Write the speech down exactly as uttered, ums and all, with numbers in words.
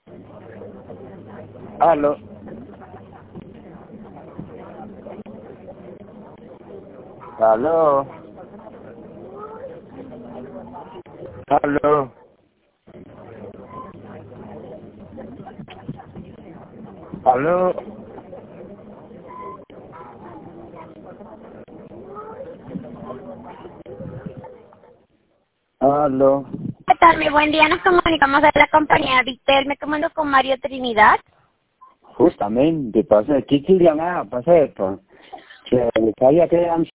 Aló. Aló. Aló. Aló. Aló. ¿Qué tal? Muy buen día. Nos comunicamos de la compañía Vitel. Me comunico con Mario Trinidad. Justamente, pasa, ¿qué quería nada? Pasa esto. Que le caía que